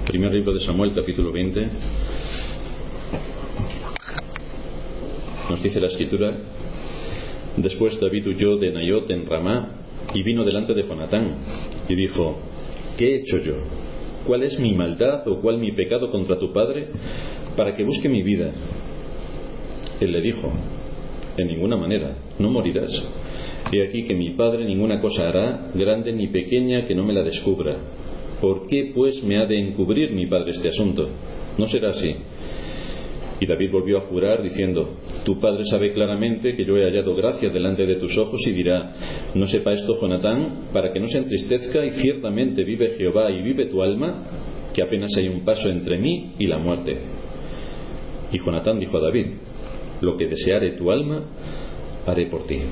Primer libro de Samuel, capítulo 20. Nos dice la escritura: después David huyó de Naiot en Ramá y vino delante de Jonatán y dijo: ¿qué he hecho yo? ¿Cuál es mi maldad o cuál mi pecado contra tu padre para que busque mi vida? Él le dijo: en ninguna manera, no morirás. He aquí que mi padre ninguna cosa hará, grande ni pequeña, que no me la descubra. ¿Por qué pues me ha de encubrir mi padre este asunto? No será así. Y David volvió a jurar diciendo: tu padre sabe claramente que yo he hallado gracia delante de tus ojos, y dirá: no sepa esto Jonatán, para que no se entristezca, y ciertamente vive Jehová y vive tu alma, que apenas hay un paso entre mí y la muerte. Y Jonatán dijo a David: lo que deseare tu alma, haré por ti.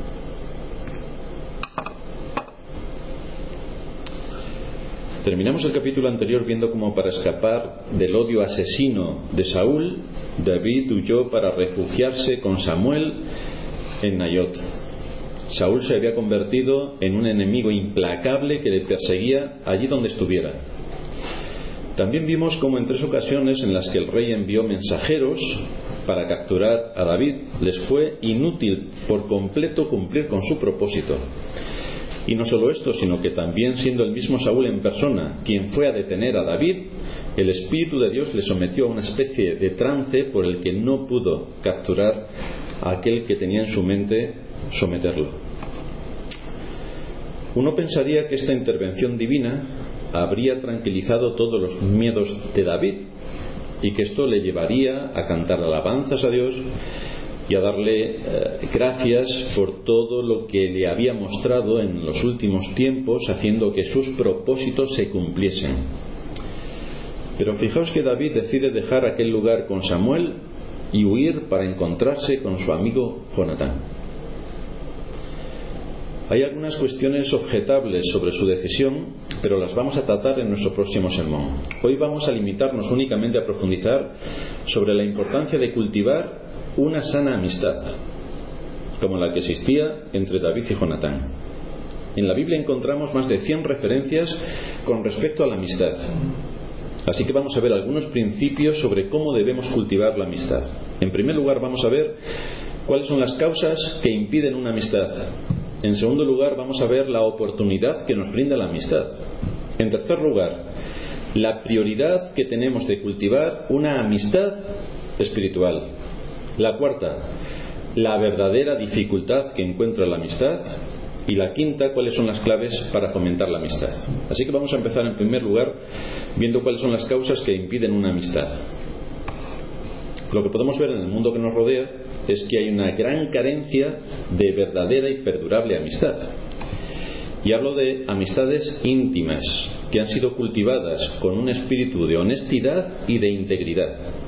Terminamos el capítulo anterior viendo cómo, para escapar del odio asesino de Saúl, David huyó para refugiarse con Samuel en Naiot. Saúl se había convertido en un enemigo implacable que le perseguía allí donde estuviera. También vimos cómo en 3 ocasiones en las que el rey envió mensajeros para capturar a David, les fue inútil por completo cumplir con su propósito. Y no solo esto, sino que también, siendo el mismo Saúl en persona quien fue a detener a David, el Espíritu de Dios le sometió a una especie de trance por el que no pudo capturar a aquel que tenía en su mente someterlo. Uno pensaría que esta intervención divina habría tranquilizado todos los miedos de David y que esto le llevaría a cantar alabanzas a Dios y a darle gracias por todo lo que le había mostrado en los últimos tiempos, haciendo que sus propósitos se cumpliesen. Pero fijaos que David decide dejar aquel lugar con Samuel y huir para encontrarse con su amigo Jonatán. Hay algunas cuestiones objetables sobre su decisión, pero las vamos a tratar en nuestro próximo sermón. Hoy vamos a limitarnos únicamente a profundizar sobre la importancia de cultivar una sana amistad, como la que existía entre David y Jonatán. En la Biblia encontramos más de 100 referencias con respecto a la amistad. Así que vamos a ver algunos principios sobre cómo debemos cultivar la amistad. En primer lugar, vamos a ver cuáles son las causas que impiden una amistad. En segundo lugar, vamos a ver la oportunidad que nos brinda la amistad. En tercer lugar, la prioridad que tenemos de cultivar una amistad espiritual. La cuarta, la verdadera dificultad que encuentra la amistad. Y la quinta, cuáles son las claves para fomentar la amistad. Así que vamos a empezar en primer lugar viendo cuáles son las causas que impiden una amistad. Lo que podemos ver en el mundo que nos rodea es que hay una gran carencia de verdadera y perdurable amistad. Y hablo de amistades íntimas que han sido cultivadas con un espíritu de honestidad y de integridad.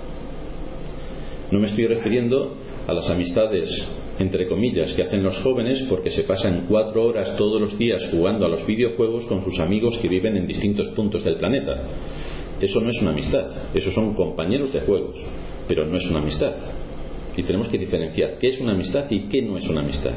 No me estoy refiriendo a las amistades, entre comillas, que hacen los jóvenes porque se pasan 4 horas todos los días jugando a los videojuegos con sus amigos que viven en distintos puntos del planeta. Eso no es una amistad, esos son compañeros de juegos, pero no es una amistad. Y tenemos que diferenciar qué es una amistad y qué no es una amistad.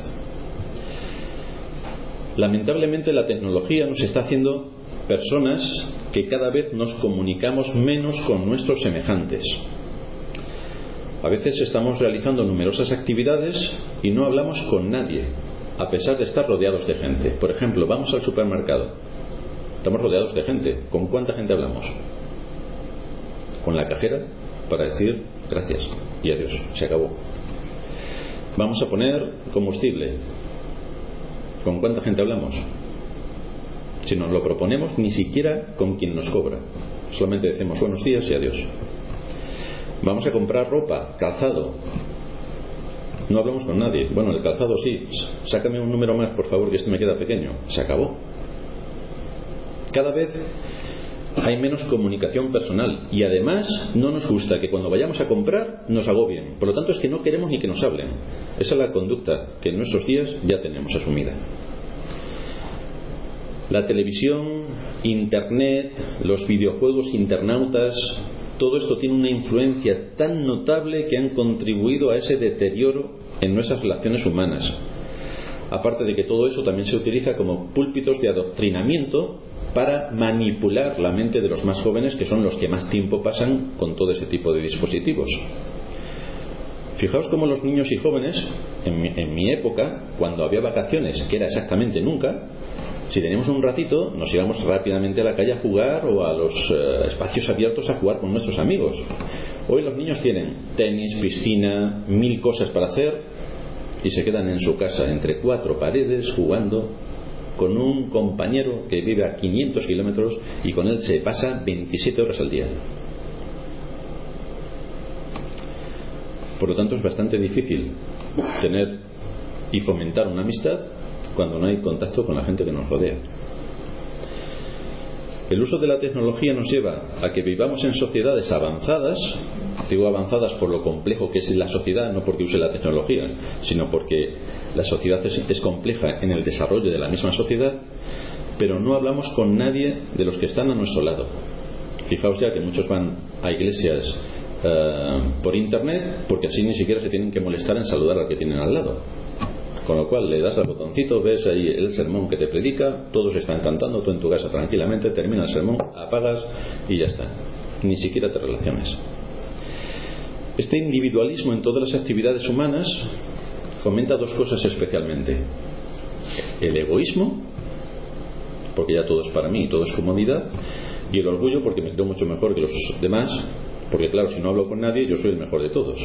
Lamentablemente la tecnología nos está haciendo personas que cada vez nos comunicamos menos con nuestros semejantes. A veces estamos realizando numerosas actividades y no hablamos con nadie, a pesar de estar rodeados de gente. Por ejemplo, vamos al supermercado. Estamos rodeados de gente. ¿Con cuánta gente hablamos? Con la cajera, para decir gracias y adiós, se acabó. Vamos a poner combustible. ¿Con cuánta gente hablamos? Si nos lo proponemos, ni siquiera con quien nos cobra. Solamente decimos buenos días y adiós. Vamos a comprar ropa, calzado. No hablamos con nadie. Bueno, el calzado sí. Sácame un número más, por favor, que este me queda pequeño. Se acabó. Cada vez hay menos comunicación personal y además no nos gusta que cuando vayamos a comprar nos agobien. Por lo tanto, es que no queremos ni que nos hablen. Esa es la conducta que en nuestros días ya tenemos asumida. La televisión, internet, los videojuegos internautas, todo esto tiene una influencia tan notable que han contribuido a ese deterioro en nuestras relaciones humanas. Aparte de que todo eso también se utiliza como púlpitos de adoctrinamiento para manipular la mente de los más jóvenes, que son los que más tiempo pasan con todo ese tipo de dispositivos. Fijaos cómo los niños y jóvenes, en mi época, cuando había vacaciones, que era exactamente nunca, si teníamos un ratito, nos íbamos rápidamente a la calle a jugar o a los espacios abiertos a jugar con nuestros amigos. Hoy los niños tienen tenis, piscina, 1000 cosas para hacer y se quedan en su casa entre 4 paredes jugando con un compañero que vive a 500 kilómetros y con él se pasa 27 horas al día. Por lo tanto, es bastante difícil tener y fomentar una amistad cuando no hay contacto con la gente que nos rodea. El uso de la tecnología nos lleva a que vivamos en sociedades avanzadas. Digo avanzadas por lo complejo que es la sociedad, no porque use la tecnología, sino porque la sociedad es compleja en el desarrollo de la misma sociedad, pero no hablamos con nadie de los que están a nuestro lado. Fijaos ya que muchos van a iglesias por internet, porque así ni siquiera se tienen que molestar en saludar al que tienen al lado. Con lo cual le das al botoncito, ves ahí el sermón que te predica, todos están cantando, tú en tu casa tranquilamente, termina el sermón, apagas y ya está. Ni siquiera te relaciones. Este individualismo en todas las actividades humanas fomenta 2 cosas especialmente: el egoísmo, porque ya todo es para mí, todo es comodidad, y el orgullo, porque me creo mucho mejor que los demás, porque claro, si no hablo con nadie, yo soy el mejor de todos.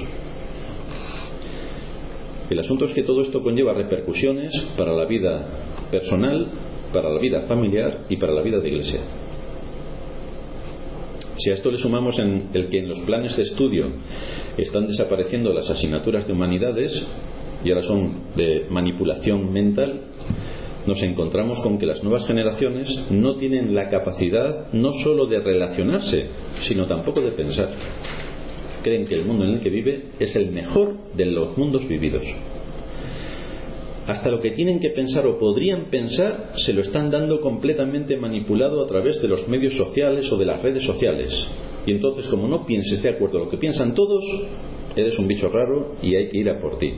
El asunto es que todo esto conlleva repercusiones para la vida personal, para la vida familiar y para la vida de iglesia. Si a esto le sumamos en el que en los planes de estudio están desapareciendo las asignaturas de humanidades y ahora son de manipulación mental, nos encontramos con que las nuevas generaciones no tienen la capacidad no solo de relacionarse, sino tampoco de pensar. Creen que el mundo en el que vive es el mejor de los mundos vividos. Hasta lo que tienen que pensar o podrían pensar se lo están dando completamente manipulado a través de los medios sociales o de las redes sociales. Y entonces, como no pienses de acuerdo a lo que piensan todos, eres un bicho raro y hay que ir a por ti.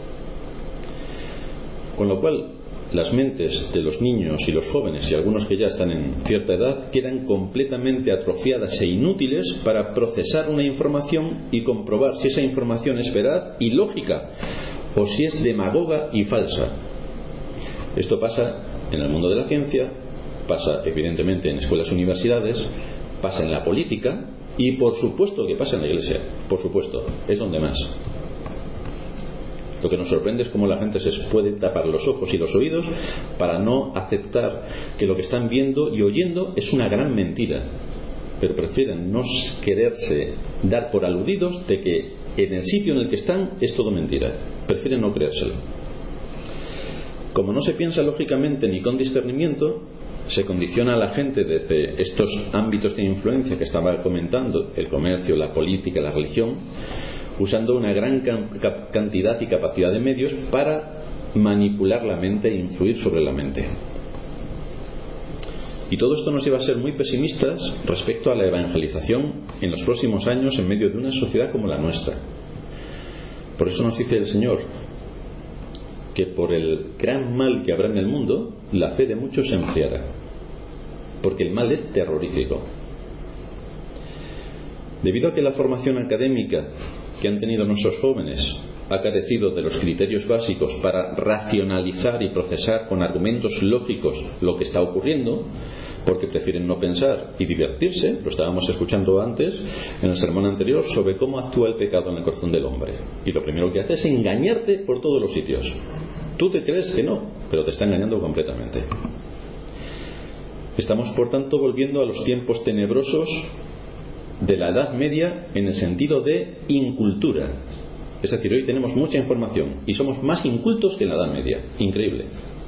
Con lo cual, las mentes de los niños y los jóvenes, y algunos que ya están en cierta edad, quedan completamente atrofiadas e inútiles para procesar una información y comprobar si esa información es veraz y lógica o si es demagoga y falsa. Esto pasa en el mundo de la ciencia, pasa evidentemente en escuelas y universidades, pasa en la política y por supuesto que pasa en la iglesia. Por supuesto, es donde más. Lo que nos sorprende es cómo la gente se puede tapar los ojos y los oídos para no aceptar que lo que están viendo y oyendo es una gran mentira, pero prefieren no quererse dar por aludidos de que en el sitio en el que están es todo mentira. Prefieren no creérselo. Como no se piensa lógicamente ni con discernimiento, se condiciona a la gente desde estos ámbitos de influencia que estaba comentando, el comercio, la política, la religión, usando una gran cantidad y capacidad de medios para manipular la mente e influir sobre la mente. Y todo esto nos lleva a ser muy pesimistas respecto a la evangelización en los próximos años en medio de una sociedad como la nuestra. Por eso nos dice el Señor que por el gran mal que habrá en el mundo, la fe de muchos se enfriará, porque el mal es terrorífico. Debido a que la formación académica que han tenido nuestros jóvenes ha carecido de los criterios básicos para racionalizar y procesar con argumentos lógicos lo que está ocurriendo, porque prefieren no pensar y divertirse, lo estábamos escuchando antes en el sermón anterior sobre cómo actúa el pecado en el corazón del hombre, y lo primero que hace es engañarte por todos los sitios. Tú te crees que no, pero te está engañando completamente. Estamos por tanto volviendo a los tiempos tenebrosos de la Edad Media en el sentido de incultura. Es decir, hoy tenemos mucha información y somos más incultos que en la Edad Media. Increíble.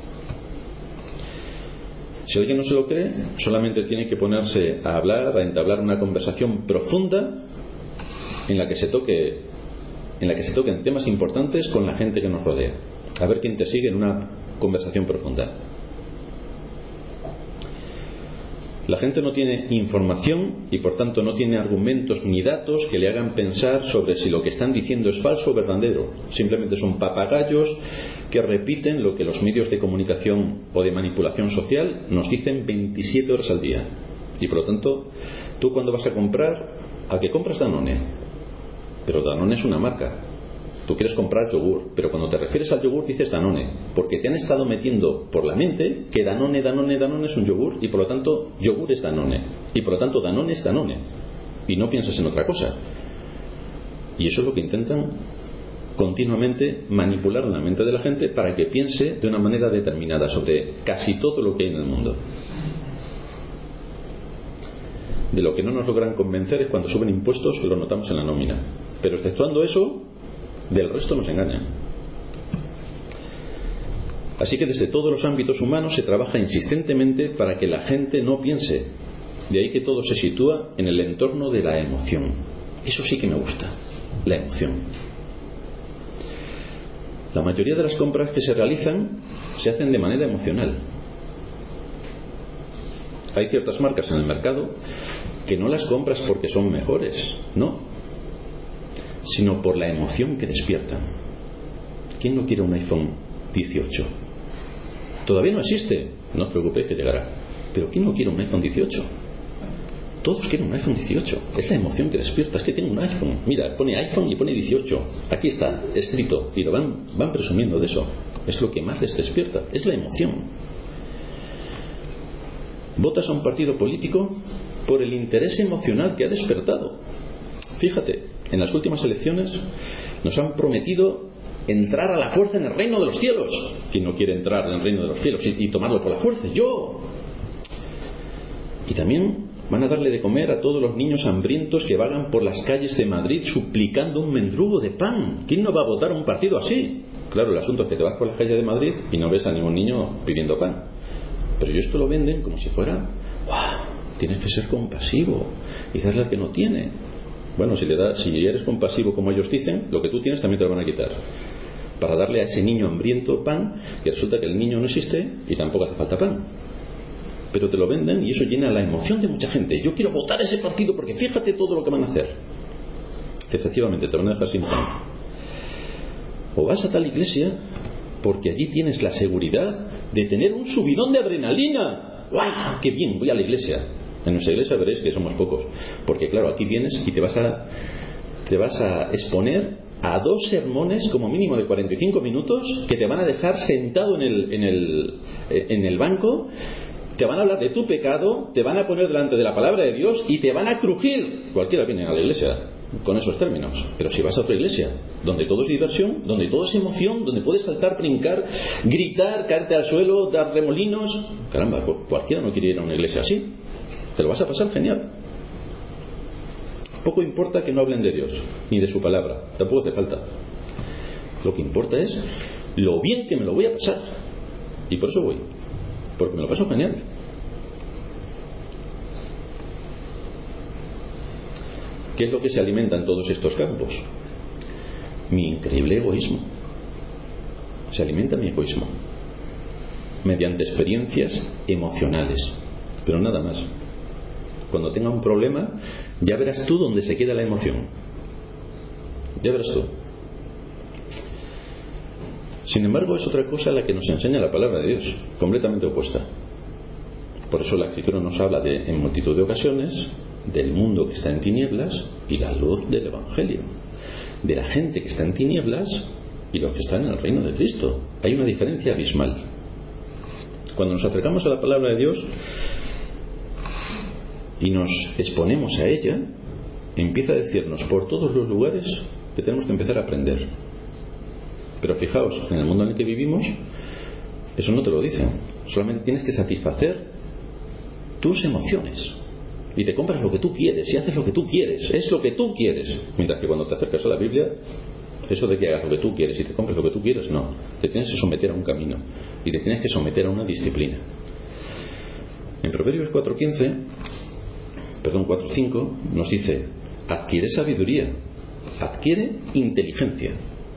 Si alguien no se lo cree, solamente tiene que ponerse a hablar, a entablar una conversación profunda en la que se toquen temas importantes con la gente que nos rodea. A ver quién te sigue en una conversación profunda. La gente no tiene información y por tanto no tiene argumentos ni datos que le hagan pensar sobre si lo que están diciendo es falso o verdadero. Simplemente son papagayos que repiten lo que los medios de comunicación o de manipulación social nos dicen 27 horas al día. Y por lo tanto, tú cuando vas a comprar, ¿a qué compras Danone? Pero Danone es una marca. Tú quieres comprar yogur, pero cuando te refieres al yogur dices Danone, porque te han estado metiendo por la mente que Danone es un yogur y por lo tanto yogur es Danone y por lo tanto Danone es Danone y no piensas en otra cosa. Y eso es lo que intentan continuamente, manipular la mente de la gente para que piense de una manera determinada sobre casi todo lo que hay en el mundo. De lo que no nos logran convencer es cuando suben impuestos, que lo notamos en la nómina, pero exceptuando eso, del resto nos engañan. Así que desde todos los ámbitos humanos se trabaja insistentemente para que la gente no piense. De ahí que todo se sitúa en el entorno de la emoción. Eso sí que me gusta, la emoción. La mayoría de las compras que se realizan se hacen de manera emocional. Hay ciertas marcas en el mercado que no las compras porque son mejores, no, sino por la emoción que despiertan. ¿Quién no quiere un iPhone 18? Todavía no existe, no os preocupéis que llegará. Pero ¿quién no quiere un iPhone 18? Todos quieren un iPhone 18. Es la emoción que despierta. Es que tengo un iPhone. Mira, pone iPhone y pone 18. Aquí está, escrito. Y lo van presumiendo de eso. Es lo que más les despierta. Es la emoción. Votas a un partido político por el interés emocional que ha despertado. Fíjate, en las últimas elecciones nos han prometido entrar a la fuerza en el reino de los cielos. ¿Quién no quiere entrar en el reino de los cielos y tomarlo por la fuerza? ¡Yo! Y también van a darle de comer a todos los niños hambrientos que vagan por las calles de Madrid suplicando un mendrugo de pan. ¿Quién no va a votar a un partido así? Claro, el asunto es que te vas por las calles de Madrid y no ves a ningún niño pidiendo pan. Pero ellos te lo venden como si fuera, ¡guau! Tienes que ser compasivo y darle al que no tiene. Bueno, si eres compasivo como ellos dicen, lo que tú tienes también te lo van a quitar. Para darle a ese niño hambriento pan, que resulta que el niño no existe y tampoco hace falta pan. Pero te lo venden y eso llena la emoción de mucha gente. Yo quiero votar a ese partido porque fíjate todo lo que van a hacer. Efectivamente, te van a dejar sin pan. O vas a tal iglesia porque allí tienes la seguridad de tener un subidón de adrenalina. ¡Guau! ¡Qué bien! Voy a la iglesia. En nuestra iglesia veréis que somos pocos. Porque claro, aquí vienes y te vas a exponer a 2 sermones como mínimo de 45 minutos que te van a dejar sentado en el banco. Te van a hablar de tu pecado, te van a poner delante de la palabra de Dios y te van a crujir. Cualquiera viene a la iglesia con esos términos. Pero si vas a otra iglesia, donde todo es diversión, donde todo es emoción, donde puedes saltar, brincar, gritar, caerte al suelo, dar remolinos, caramba, cualquiera no quiere ir a una iglesia así. Te lo vas a pasar genial. Poco importa que no hablen de Dios, ni de su palabra, tampoco hace falta. Lo que importa es lo bien que me lo voy a pasar. Y por eso voy. Porque me lo paso genial. ¿Qué es lo que se alimenta en todos estos campos? Mi increíble egoísmo. Se alimenta mi egoísmo mediante experiencias emocionales, pero nada más. Cuando tenga un problema, ya verás tú dónde se queda la emoción. Ya verás tú. Sin embargo, es otra cosa la que nos enseña la palabra de Dios, completamente opuesta. Por eso la Escritura nos habla en multitud de ocasiones del mundo que está en tinieblas y la luz del Evangelio. De la gente que está en tinieblas y los que están en el reino de Cristo. Hay una diferencia abismal. Cuando nos acercamos a la palabra de Dios y nos exponemos a ella, empieza a decirnos por todos los lugares que tenemos que empezar a aprender. Pero fijaos, en el mundo en el que vivimos, eso no te lo dicen. Solamente tienes que satisfacer tus emociones. Y te compras lo que tú quieres y haces lo que tú quieres. Es lo que tú quieres. Mientras que cuando te acercas a la Biblia, eso de que hagas lo que tú quieres y te compres lo que tú quieres, no. Te tienes que someter a un camino. Y te tienes que someter a una disciplina. En Proverbios 4:5 nos dice: adquiere sabiduría, adquiere inteligencia.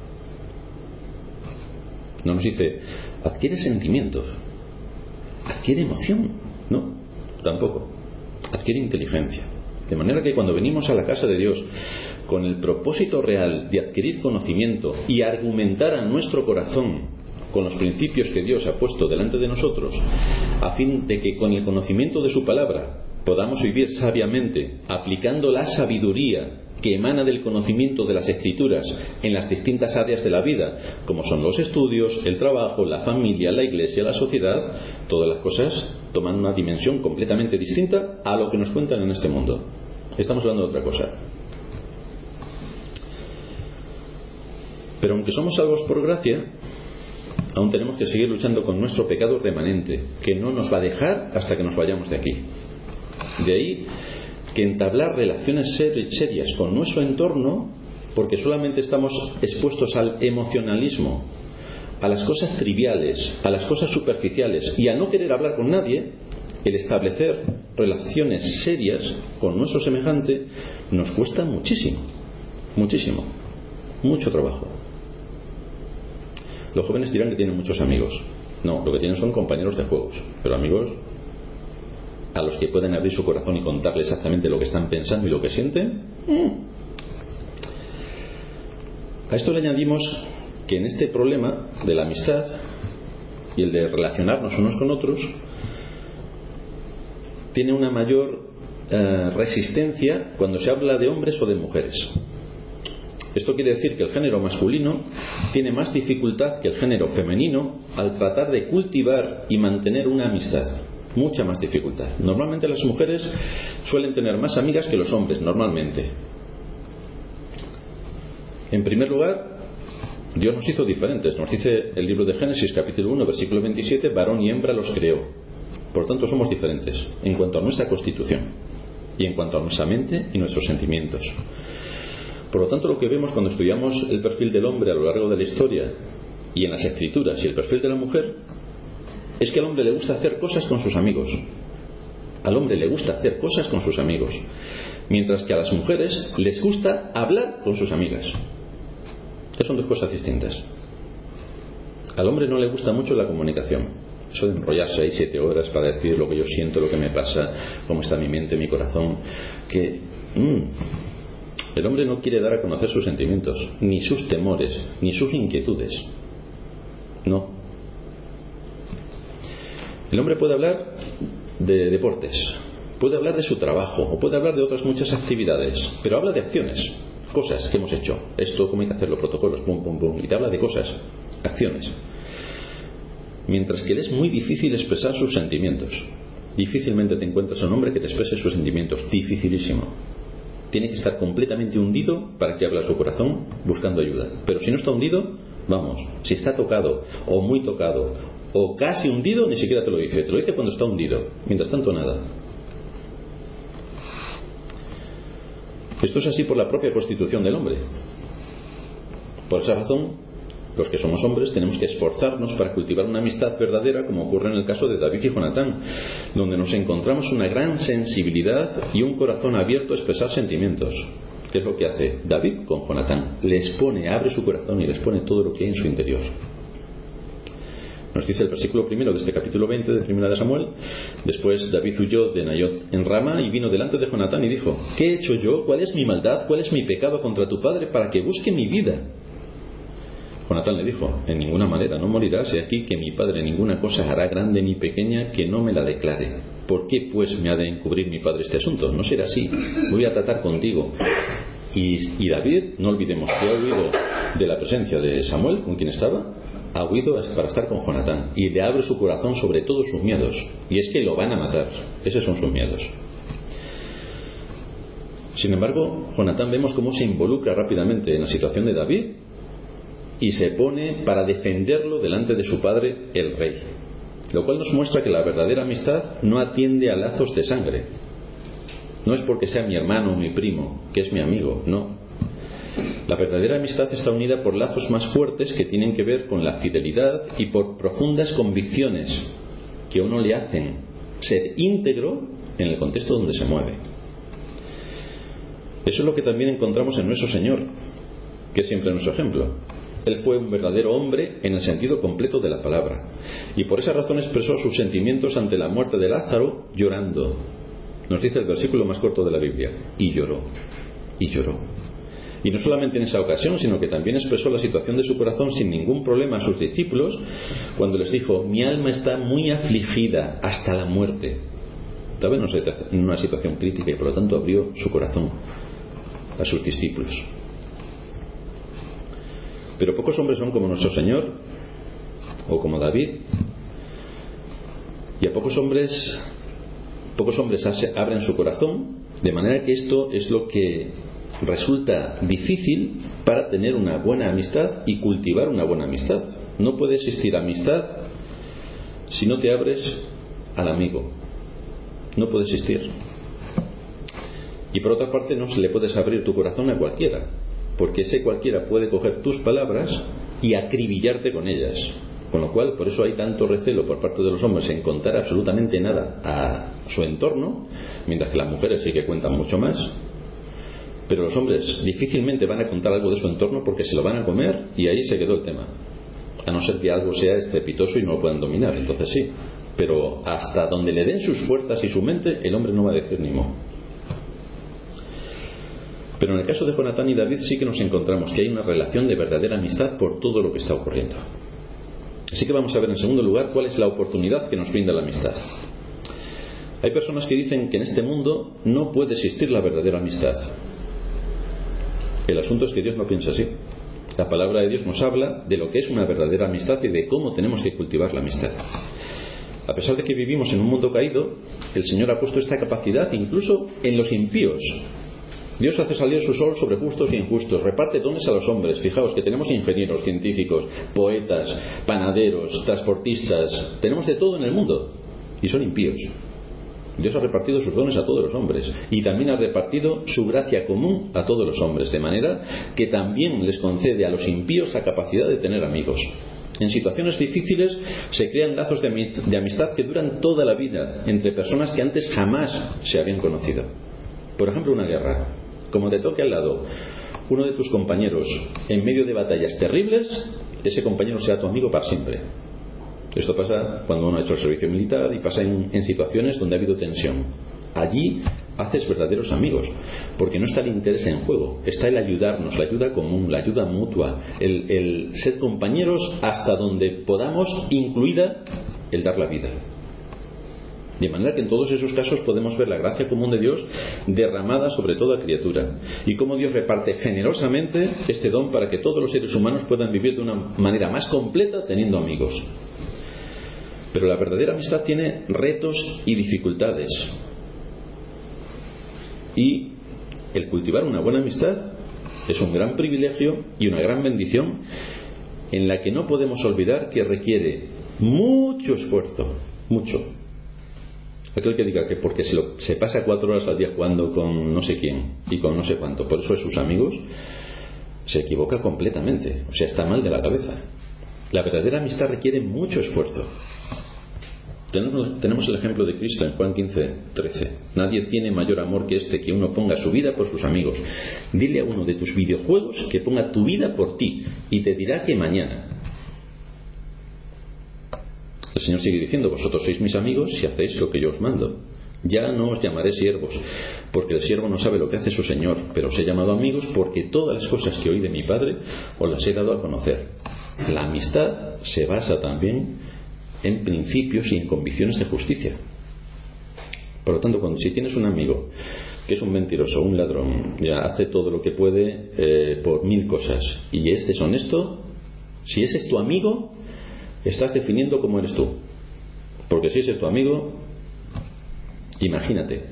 No nos dice adquiere sentimientos, adquiere emoción. No, tampoco. adquiere inteligencia. De manera que cuando venimos a la casa de Dios con el propósito real de adquirir conocimiento y argumentar a nuestro corazón con los principios que Dios ha puesto delante de nosotros, a fin de que con el conocimiento de su palabra podamos vivir sabiamente, aplicando la sabiduría que emana del conocimiento de las Escrituras en las distintas áreas de la vida, como son los estudios, el trabajo, la familia, la iglesia, la sociedad, todas las cosas toman una dimensión completamente distinta a lo que nos cuentan en este mundo. Estamos hablando de otra cosa. Pero aunque somos salvos por gracia, aún tenemos que seguir luchando con nuestro pecado remanente, que no nos va a dejar hasta que nos vayamos de aquí. De ahí que entablar relaciones serias con nuestro entorno, porque solamente estamos expuestos al emocionalismo, a las cosas triviales, a las cosas superficiales y a no querer hablar con nadie, el establecer relaciones serias con nuestro semejante nos cuesta muchísimo, muchísimo, mucho trabajo. Los jóvenes dirán que tienen muchos amigos. No, lo que tienen son compañeros de juegos, pero amigos a los que pueden abrir su corazón y contarle exactamente lo que están pensando y lo que sienten. A esto le añadimos que en este problema de la amistad y el de relacionarnos unos con otros tiene una mayor resistencia cuando se habla de hombres o de mujeres. Esto quiere decir que el género masculino tiene más dificultad que el género femenino al tratar de cultivar y mantener una amistad. Mucha más dificultad. Normalmente las mujeres suelen tener más amigas que los hombres, normalmente. En primer lugar, Dios nos hizo diferentes. Nos dice el libro de Génesis, capítulo 1, versículo 27, varón y hembra los creó. Por tanto, somos diferentes en cuanto a nuestra constitución y en cuanto a nuestra mente y nuestros sentimientos. Por lo tanto, lo que vemos cuando estudiamos el perfil del hombre a lo largo de la historia y en las Escrituras y el perfil de la mujer, es que al hombre le gusta hacer cosas con sus amigos. Al hombre le gusta hacer cosas con sus amigos, mientras que a las mujeres les gusta hablar con sus amigas. Son dos cosas distintas. Al hombre no le gusta mucho la comunicación, eso de enrollar 6-7 horas para decir lo que yo siento, lo que me pasa, cómo está mi mente, mi corazón, que el hombre no quiere dar a conocer sus sentimientos, ni sus temores, ni sus inquietudes. No. El hombre puede hablar de deportes, puede hablar de su trabajo o puede hablar de otras muchas actividades, pero habla de acciones, cosas que hemos hecho, esto, cómo hay que hacerlo, protocolos, pum, pum, pum, y te habla de cosas, acciones. Mientras que le es muy difícil expresar sus sentimientos. Difícilmente te encuentras a un hombre que te exprese sus sentimientos, dificilísimo. Tiene que estar completamente hundido para que hable a su corazón buscando ayuda. Pero si no está hundido, vamos, si está tocado o muy tocado o casi hundido, ni siquiera te lo dice cuando está hundido. Mientras tanto, nada. Esto es así por la propia constitución del hombre. Por esa razón, los que somos hombres tenemos que esforzarnos para cultivar una amistad verdadera, como ocurre en el caso de David y Jonatán, donde nos encontramos una gran sensibilidad y un corazón abierto a expresar sentimientos. ¿Qué es lo que hace David con Jonatán? Les pone, abre su corazón y les pone todo lo que hay en su interior. Nos dice el versículo primero de este capítulo 20 de Primera de Samuel: después David huyó de Nayot en Rama y vino delante de Jonatán y dijo: ¿qué he hecho yo? ¿Cuál es mi maldad? ¿Cuál es mi pecado contra tu padre para que busque mi vida? Jonatán le dijo: en ninguna manera, no morirás, he aquí que mi padre ninguna cosa hará grande ni pequeña que no me la declare. ¿Por qué pues me ha de encubrir mi padre este asunto? No será así, voy a tratar contigo. Y David, no olvidemos que ha huido de la presencia de Samuel, con quien estaba, ha huido para estar con Jonatán, y le abre su corazón sobre todos sus miedos, y es que lo van a matar. Esos son sus miedos. Sin embargo, Jonatán vemos cómo se involucra rápidamente en la situación de David y se pone para defenderlo delante de su padre, el rey, lo cual nos muestra que la verdadera amistad no atiende a lazos de sangre. No es porque sea mi hermano o mi primo que es mi amigo, no. La verdadera amistad está unida por lazos más fuertes que tienen que ver con la fidelidad y por profundas convicciones que a uno le hacen ser íntegro en el contexto donde se mueve. Eso es lo que también encontramos en nuestro Señor, que es siempre nuestro ejemplo. Él fue un verdadero hombre en el sentido completo de la palabra, y por esa razón expresó sus sentimientos ante la muerte de Lázaro llorando. Nos dice el versículo más corto de la Biblia: y lloró, y lloró. Y no solamente en esa ocasión, sino que también expresó la situación de su corazón sin ningún problema a sus discípulos cuando les dijo: mi alma está muy afligida hasta la muerte. Estaba en una situación crítica y por lo tanto abrió su corazón a sus discípulos. Pero pocos hombres son como nuestro Señor o como David, y a pocos hombres abren su corazón, de manera que esto es lo que resulta difícil para tener una buena amistad y cultivar una buena amistad. No puede existir amistad si no te abres al amigo. No puede existir. Y por otra parte, no se le puedes abrir tu corazón a cualquiera, porque ese cualquiera puede coger tus palabras y acribillarte con ellas. Con lo cual, por eso hay tanto recelo por parte de los hombres en contar absolutamente nada a su entorno, mientras que las mujeres sí que cuentan mucho más. Pero los hombres difícilmente van a contar algo de su entorno porque se lo van a comer y ahí se quedó el tema. A no ser que algo sea estrepitoso y no lo puedan dominar, entonces sí. Pero hasta donde le den sus fuerzas y su mente, el hombre no va a decir ni mo. Pero en el caso de Jonatán y David sí que nos encontramos que hay una relación de verdadera amistad por todo lo que está ocurriendo. Así que vamos a ver en segundo lugar cuál es la oportunidad que nos brinda la amistad. Hay personas que dicen que en este mundo no puede existir la verdadera amistad. El asunto es que Dios no piensa así. La palabra de Dios nos habla de lo que es una verdadera amistad y de cómo tenemos que cultivar la amistad. A pesar de que vivimos en un mundo caído, el Señor ha puesto esta capacidad incluso en los impíos. Dios hace salir su sol sobre justos e injustos, reparte dones a los hombres. Fijaos que tenemos ingenieros, científicos, poetas, panaderos, transportistas, tenemos de todo en el mundo y son impíos. Dios ha repartido sus dones a todos los hombres y también ha repartido su gracia común a todos los hombres, de manera que también les concede a los impíos la capacidad de tener amigos. En situaciones difíciles se crean lazos de amistad que duran toda la vida entre personas que antes jamás se habían conocido. Por ejemplo, una guerra. Como te toque al lado uno de tus compañeros en medio de batallas terribles, ese compañero será tu amigo para siempre. Esto pasa cuando uno ha hecho el servicio militar y pasa en situaciones donde ha habido tensión. Allí haces verdaderos amigos, porque no está el interés en juego, está el ayudarnos, la ayuda común, la ayuda mutua, el ser compañeros hasta donde podamos, incluida el dar la vida. De manera que en todos esos casos podemos ver la gracia común de Dios derramada sobre toda criatura y cómo Dios reparte generosamente este don para que todos los seres humanos puedan vivir de una manera más completa teniendo amigos. Pero la verdadera amistad tiene retos y dificultades, y el cultivar una buena amistad es un gran privilegio y una gran bendición en la que no podemos olvidar que requiere mucho esfuerzo, mucho. Aquel que diga que porque se pasa 4 horas al día jugando con no sé quién y con no sé cuánto, por eso es sus amigos, se equivoca completamente, o sea, está mal de la cabeza. La verdadera amistad requiere mucho esfuerzo. Tenemos el ejemplo de Cristo en Juan 15:13. Nadie tiene mayor amor que este, que uno ponga su vida por sus amigos. Dile a uno de tus videojuegos que ponga tu vida por ti y te dirá que mañana. El Señor sigue diciendo: vosotros sois mis amigos si hacéis lo que yo os mando. Ya no os llamaré siervos, porque el siervo no sabe lo que hace su Señor, pero os he llamado amigos porque todas las cosas que oí de mi Padre os las he dado a conocer. La amistad se basa también en principios y en convicciones de justicia. Por lo tanto, si tienes un amigo que es un mentiroso, un ladrón, ya hace todo lo que puede por 1000 cosas, y es deshonesto, si ese es tu amigo, estás definiendo cómo eres tú. Porque si ese es tu amigo, imagínate.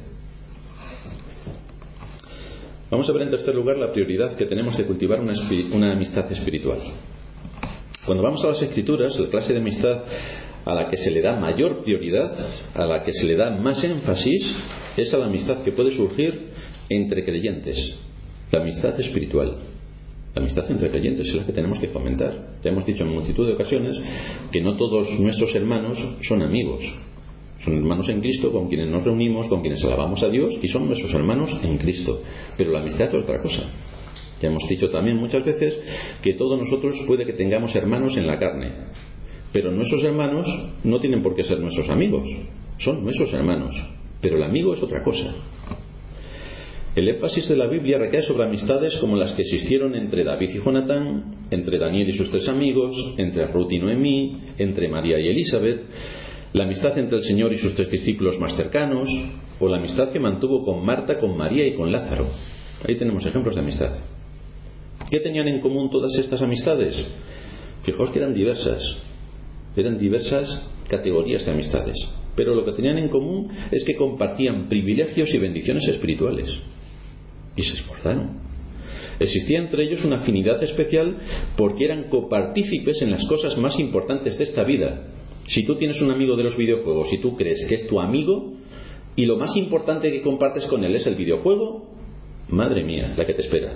Vamos a ver en tercer lugar la prioridad que tenemos de cultivar una amistad espiritual. Cuando vamos a las Escrituras, la clase de amistad a la que se le da mayor prioridad, a la que se le da más énfasis, es a la amistad que puede surgir entre creyentes, la amistad espiritual. La amistad entre creyentes es la que tenemos que fomentar. Ya hemos dicho en multitud de ocasiones que no todos nuestros hermanos son amigos. Son hermanos en Cristo con quienes nos reunimos, con quienes alabamos a Dios, y son nuestros hermanos en Cristo. Pero la amistad es otra cosa. Ya hemos dicho también muchas veces que todos nosotros puede que tengamos hermanos en la carne, pero nuestros hermanos no tienen por qué ser nuestros amigos, son nuestros hermanos, pero el amigo es otra cosa. El énfasis de la Biblia recae sobre amistades como las que existieron entre David y Jonatán, entre Daniel y sus 3 amigos, entre Ruth y Noemí, entre María y Elizabeth, la amistad entre el Señor y sus 3 discípulos más cercanos, o la amistad que mantuvo con Marta, con María y con Lázaro. Ahí tenemos ejemplos de amistad. ¿Qué tenían en común todas estas amistades? Fijaos que eran diversas categorías de amistades, pero lo que tenían en común es que compartían privilegios y bendiciones espirituales. Y se esforzaron. Existía entre ellos una afinidad especial porque eran copartícipes en las cosas más importantes de esta vida. Si tú tienes un amigo de los videojuegos y tú crees que es tu amigo y lo más importante que compartes con él es el videojuego, madre mía, la que te espera.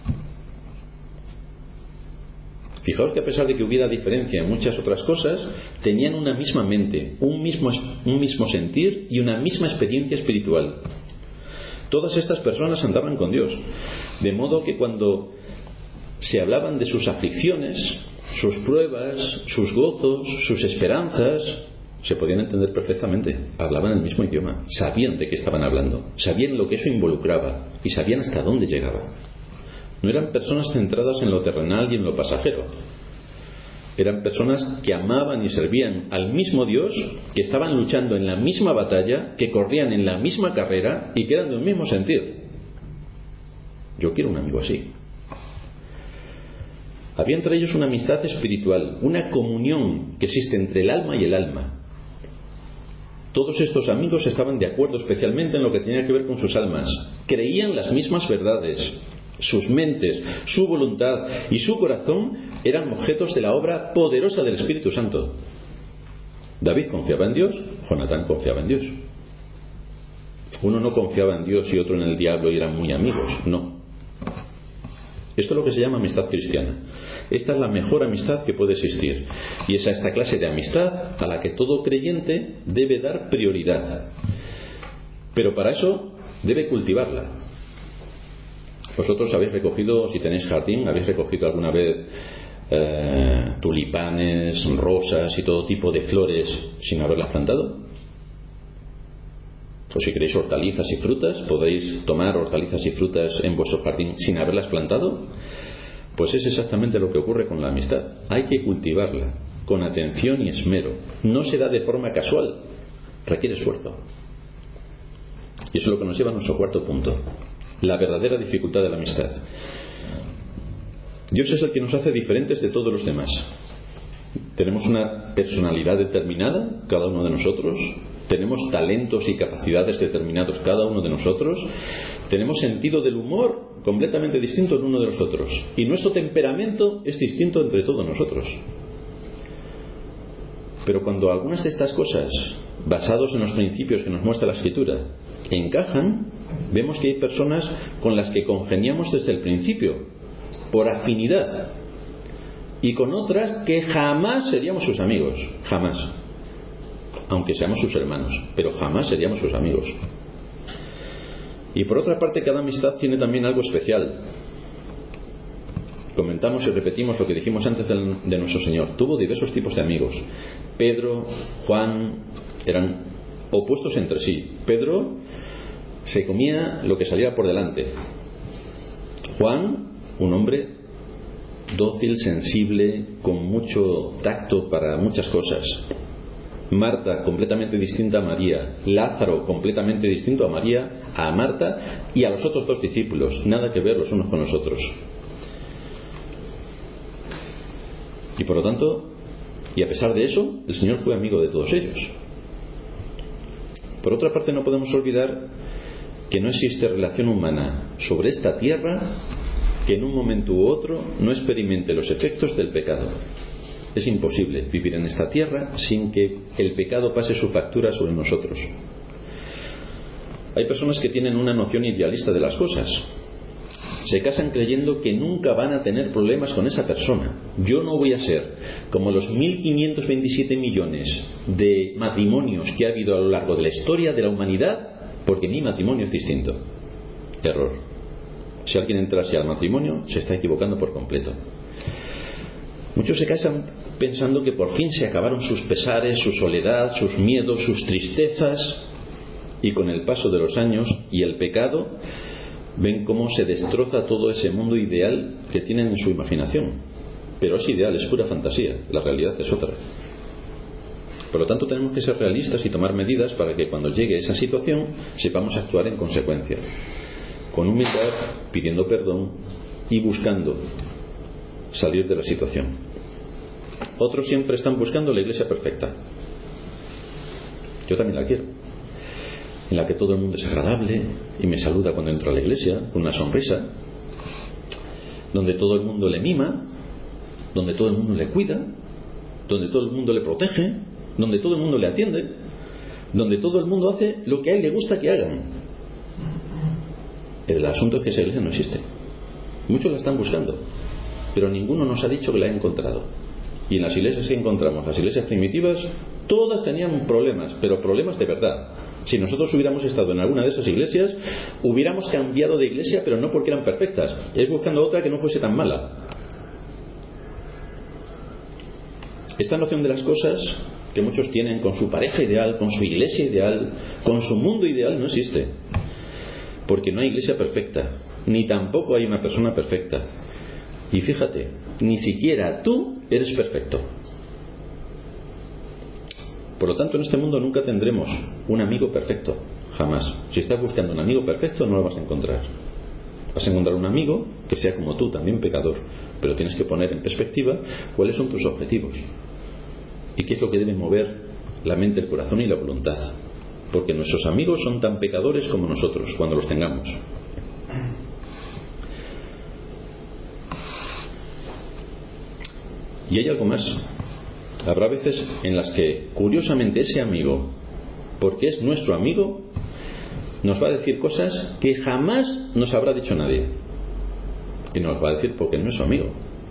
Fijaos que a pesar de que hubiera diferencia en muchas otras cosas, tenían una misma mente, un mismo sentir y una misma experiencia espiritual. Todas estas personas andaban con Dios, de modo que cuando se hablaban de sus aflicciones, sus pruebas, sus gozos, sus esperanzas, se podían entender perfectamente. Hablaban el mismo idioma, sabían de qué estaban hablando, sabían lo que eso involucraba y sabían hasta dónde llegaba. No eran personas centradas en lo terrenal y en lo pasajero. Eran personas que amaban y servían al mismo Dios, que estaban luchando en la misma batalla, que corrían en la misma carrera y que eran de un mismo sentir. Yo quiero un amigo así. Había entre ellos una amistad espiritual, una comunión que existe entre el alma y el alma. Todos estos amigos estaban de acuerdo especialmente en lo que tenía que ver con sus almas. Creían las mismas verdades. Sus mentes, su voluntad y su corazón eran objetos de la obra poderosa del Espíritu Santo. David confiaba en Dios, Jonatán confiaba en Dios. Uno no confiaba en Dios y otro en el diablo y eran muy amigos, no. Esto es lo que se llama amistad cristiana. Esta es la mejor amistad que puede existir. Y es a esta clase de amistad a la que todo creyente debe dar prioridad. Pero para eso debe cultivarla. Vosotros habéis recogido, si tenéis jardín, habéis recogido alguna vez tulipanes, rosas y todo tipo de flores sin haberlas plantado. O si queréis hortalizas y frutas, podéis tomar hortalizas y frutas en vuestro jardín sin haberlas plantado. Pues es exactamente lo que ocurre con la amistad. Hay que cultivarla con atención y esmero. No se da de forma casual, requiere esfuerzo. Y eso es lo que nos lleva a nuestro cuarto punto. La verdadera dificultad de la amistad. Dios es el que nos hace diferentes de todos los demás. Tenemos una personalidad determinada, cada uno de nosotros. Tenemos talentos y capacidades determinados, cada uno de nosotros. Tenemos sentido del humor completamente distinto en uno de los otros. Y nuestro temperamento es distinto entre todos nosotros. Pero cuando algunas de estas cosas, basados en los principios que nos muestra la Escritura, encajan, vemos que hay personas con las que congeniamos desde el principio, por afinidad, y con otras que jamás seríamos sus amigos, jamás, aunque seamos sus hermanos, pero jamás seríamos sus amigos. Y por otra parte, cada amistad tiene también algo especial. Comentamos y repetimos lo que dijimos antes de nuestro Señor. Tuvo diversos tipos de amigos. Pedro, Juan, eran opuestos entre sí. Pedro se comía lo que salía por delante. Juan, un hombre dócil, sensible, con mucho tacto para muchas cosas. Marta, completamente distinta a María. Lázaro, completamente distinto a María, a Marta y a los otros 2 discípulos. Nada que ver los unos con los otros. Y por lo tanto, y a pesar de eso, el Señor fue amigo de todos ellos. Por otra parte, no podemos olvidar que no existe relación humana sobre esta tierra que en un momento u otro no experimente los efectos del pecado. Es imposible vivir en esta tierra sin que el pecado pase su factura sobre nosotros. Hay personas que tienen una noción idealista de las cosas. Se casan creyendo que nunca van a tener problemas con esa persona. Yo no voy a ser como los 1.527 millones de matrimonios que ha habido a lo largo de la historia de la humanidad, porque mi matrimonio es distinto. Error. Si alguien entrase al matrimonio, se está equivocando por completo. Muchos se casan pensando que por fin se acabaron sus pesares, su soledad, sus miedos, sus tristezas, y con el paso de los años y el pecado ven cómo se destroza todo ese mundo ideal que tienen en su imaginación. Pero es ideal, es pura fantasía, la realidad es otra. Por lo tanto, tenemos que ser realistas y tomar medidas para que cuando llegue esa situación sepamos actuar en consecuencia, con humildad, pidiendo perdón y buscando salir de la situación. Otros siempre están buscando la iglesia perfecta. Yo también la quiero, en la que todo el mundo es agradable y me saluda cuando entro a la iglesia con una sonrisa, donde todo el mundo le mima, donde todo el mundo le cuida, donde todo el mundo le protege, donde todo el mundo le atiende, donde todo el mundo hace lo que a él le gusta que hagan. El asunto es que esa iglesia no existe. Muchos la están buscando, pero ninguno nos ha dicho que la ha encontrado. Y en las iglesias que encontramos, las iglesias primitivas, todas tenían problemas, pero problemas de verdad. Si nosotros hubiéramos estado en alguna de esas iglesias, hubiéramos cambiado de iglesia, pero no porque eran perfectas, es buscando otra que no fuese tan mala. Esta noción de las cosas que muchos tienen con su pareja ideal, con su iglesia ideal, con su mundo ideal, no existe. Porque no hay iglesia perfecta, ni tampoco hay una persona perfecta. Y fíjate, ni siquiera tú eres perfecto. Por lo tanto, en este mundo nunca tendremos un amigo perfecto, jamás. Si estás buscando un amigo perfecto, no lo vas a encontrar. Vas a encontrar un amigo que sea como tú, también pecador, pero tienes que poner en perspectiva cuáles son tus objetivos y qué es lo que debe mover la mente, el corazón y la voluntad, porque nuestros amigos son tan pecadores como nosotros cuando los tengamos. Y hay algo más. Habrá veces en las que, curiosamente, ese amigo, porque es nuestro amigo, nos va a decir cosas que jamás nos habrá dicho nadie. Y nos va a decir porque no es su amigo.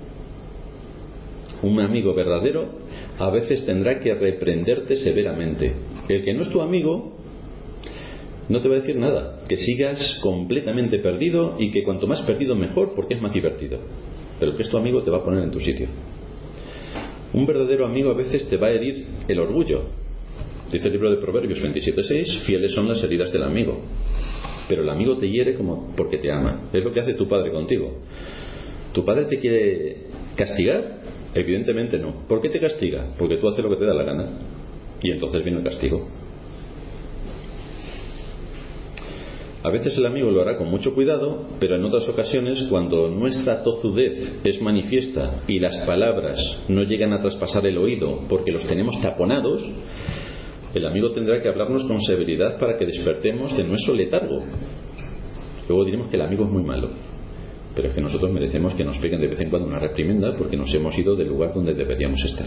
Un amigo verdadero a veces tendrá que reprenderte severamente. El que no es tu amigo no te va a decir nada, que sigas completamente perdido y que cuanto más perdido mejor, porque es más divertido. Pero el que es tu amigo te va a poner en tu sitio. Un verdadero amigo a veces te va a herir el orgullo. Dice el libro de Proverbios 27:6, fieles son las heridas del amigo. Pero el amigo te hiere como porque te ama. Es lo que hace tu padre contigo. ¿Tu padre te quiere castigar? Evidentemente no. ¿Por qué te castiga? Porque tú haces lo que te da la gana. Y entonces viene el castigo. A veces el amigo lo hará con mucho cuidado, pero en otras ocasiones, cuando nuestra tozudez es manifiesta y las palabras no llegan a traspasar el oído porque los tenemos taponados, el amigo tendrá que hablarnos con severidad para que despertemos de nuestro letargo. Luego diremos que el amigo es muy malo, pero es que nosotros merecemos que nos peguen de vez en cuando una reprimenda porque nos hemos ido del lugar donde deberíamos estar.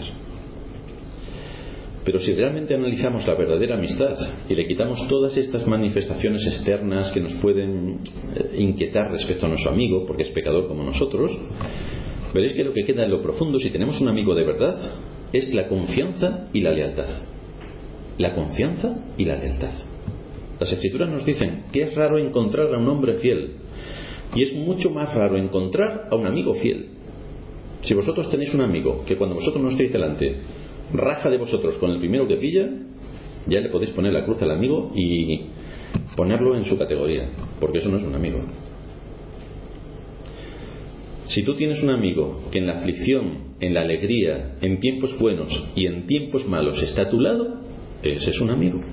Pero si realmente analizamos la verdadera amistad y le quitamos todas estas manifestaciones externas que nos pueden inquietar respecto a nuestro amigo, porque es pecador como nosotros, veréis que lo que queda en lo profundo, si tenemos un amigo de verdad, es la confianza y la lealtad. La confianza y la lealtad. Las Escrituras nos dicen que es raro encontrar a un hombre fiel, y es mucho más raro encontrar a un amigo fiel. Si vosotros tenéis un amigo que cuando vosotros no estéis delante raja de vosotros con el primero que pilla, ya le podéis poner la cruz al amigo y ponerlo en su categoría, porque eso no es un amigo. Si tú tienes un amigo que en la aflicción, en la alegría, en tiempos buenos y en tiempos malos está a tu lado, ese es un amigo.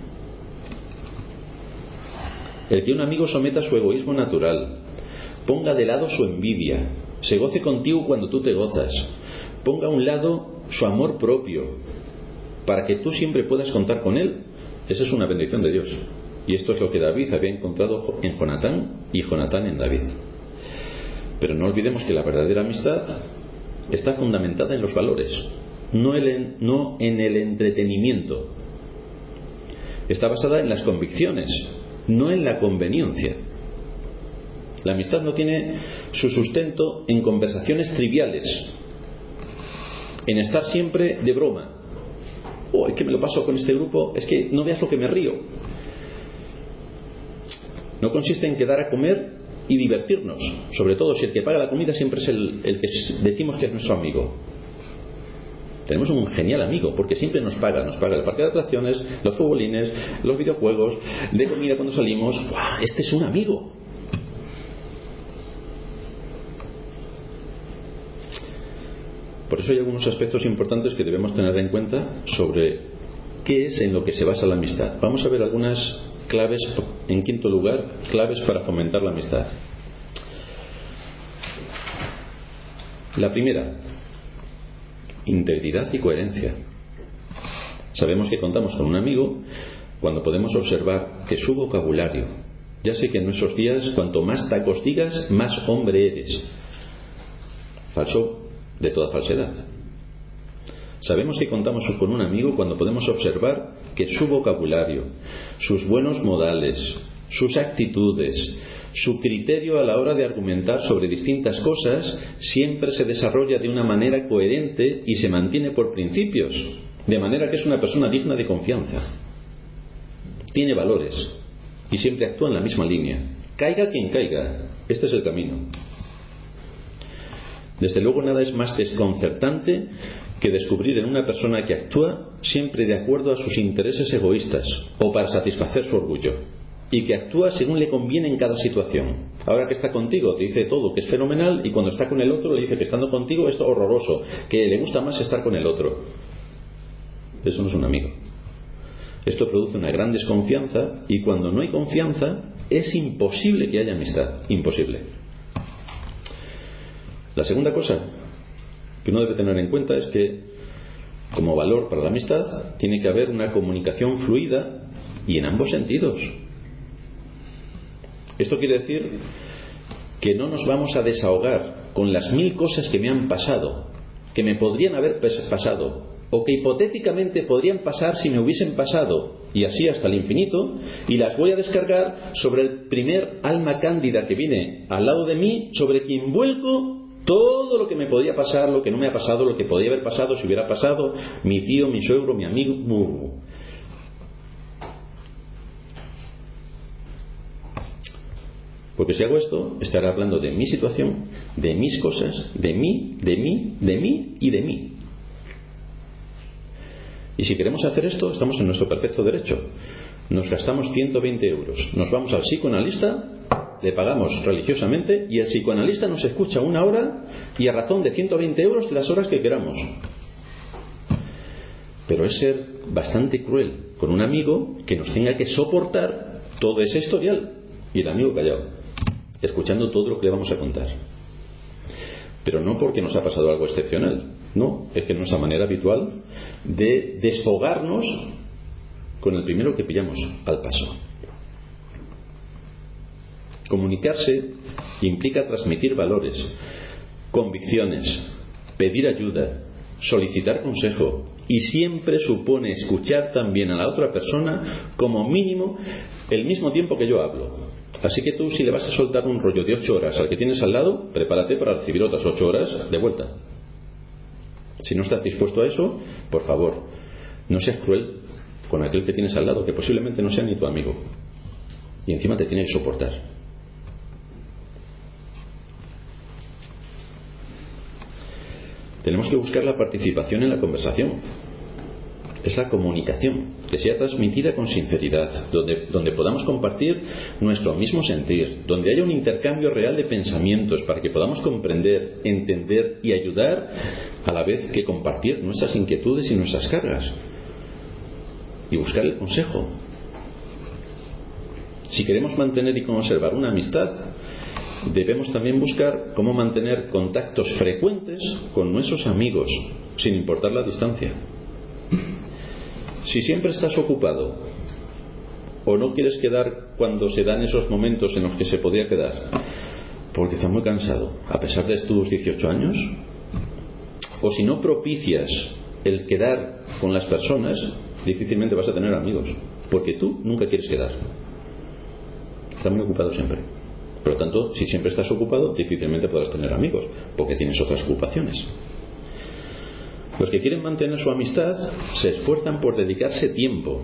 El que un amigo someta su egoísmo natural, ponga de lado su envidia, se goce contigo cuando tú te gozas, ponga a un lado su amor propio para que tú siempre puedas contar con él, esa es una bendición de Dios. Y esto es lo que David había encontrado en Jonatán y Jonatán en David. Pero no olvidemos que la verdadera amistad está fundamentada en los valores, no en el entretenimiento. Está basada en las convicciones, no en la conveniencia. La amistad no tiene su sustento en conversaciones triviales, en estar siempre de broma. Es que me lo paso con este grupo, es que no veas lo que me río. No consiste en quedar a comer y divertirnos, sobre todo si el que paga la comida siempre es el que decimos que es nuestro amigo. Tenemos un genial amigo, porque siempre nos paga el parque de atracciones, los futbolines, los videojuegos, de comida cuando salimos. ¡Buah! Este es un amigo. Por eso hay algunos aspectos importantes que debemos tener en cuenta sobre qué es en lo que se basa la amistad. Vamos a ver algunas claves, en quinto lugar, claves para fomentar la amistad. La primera, integridad y coherencia. Sabemos que contamos con un amigo cuando podemos observar que su vocabulario, ya sé que en nuestros días cuanto más tacos digas, más hombre eres. Falso de toda falsedad. Sabemos que contamos con un amigo cuando podemos observar que su vocabulario, sus buenos modales, sus actitudes, su criterio a la hora de argumentar sobre distintas cosas siempre se desarrolla de una manera coherente y se mantiene por principios, de manera que es una persona digna de confianza. Tiene valores y siempre actúa en la misma línea. Caiga quien caiga, este es el camino. Desde luego nada es más desconcertante que descubrir en una persona que actúa siempre de acuerdo a sus intereses egoístas o para satisfacer su orgullo, y que actúa según le conviene en cada situación. Ahora que está contigo te dice todo que es fenomenal, y cuando está con el otro le dice que estando contigo es horroroso, que le gusta más estar con el otro. Eso no es un amigo. Esto produce una gran desconfianza, y cuando no hay confianza es imposible que haya amistad. Imposible. La segunda cosa que uno debe tener en cuenta es que, como valor para la amistad, tiene que haber una comunicación fluida y en ambos sentidos. Esto quiere decir que no nos vamos a desahogar con las 1000 cosas que me han pasado, que me podrían haber pasado, o que hipotéticamente podrían pasar si me hubiesen pasado, y así hasta el infinito, y las voy a descargar sobre el primer alma cándida que viene al lado de mí, sobre quien vuelco todo lo que me podía pasar, lo que no me ha pasado, lo que podía haber pasado si hubiera pasado, mi tío, mi suegro, mi amigo. Porque si hago esto, estaré hablando de mi situación, de mis cosas, de mí y de mí. Y si queremos hacer esto, estamos en nuestro perfecto derecho. Nos gastamos 120 euros, nos vamos al psicoanalista, le pagamos religiosamente y el psicoanalista nos escucha 1 hora y a razón de 120 euros las horas que queramos. Pero es ser bastante cruel con un amigo que nos tenga que soportar todo ese historial y el amigo callado, escuchando todo lo que le vamos a contar. Pero no porque nos ha pasado algo excepcional, no, es que es nuestra manera habitual de desfogarnos con el primero que pillamos al paso. Comunicarse implica transmitir valores, convicciones, pedir ayuda, solicitar consejo, y siempre supone escuchar también a la otra persona como mínimo el mismo tiempo que yo hablo. Así que tú, si le vas a soltar un rollo de 8 horas al que tienes al lado, prepárate para recibir otras 8 horas de vuelta. Si no estás dispuesto a eso, por favor, no seas cruel con aquel que tienes al lado, que posiblemente no sea ni tu amigo, y encima te tiene que soportar. Tenemos que buscar la participación en la conversación. Es la comunicación, que sea transmitida con sinceridad, donde podamos compartir nuestro mismo sentir, donde haya un intercambio real de pensamientos para que podamos comprender, entender y ayudar, a la vez que compartir nuestras inquietudes y nuestras cargas, y buscar el consejo. Si queremos mantener y conservar una amistad, debemos también buscar cómo mantener contactos frecuentes con nuestros amigos, sin importar la distancia. Si siempre estás ocupado o no quieres quedar cuando se dan esos momentos en los que se podía quedar, porque estás muy cansado, a pesar de tus 18 años, o si no propicias el quedar con las personas, difícilmente vas a tener amigos, porque tú nunca quieres quedar. Estás muy ocupado siempre. Por lo tanto, si siempre estás ocupado, difícilmente podrás tener amigos, porque tienes otras ocupaciones. Los que quieren mantener su amistad se esfuerzan por dedicarse tiempo,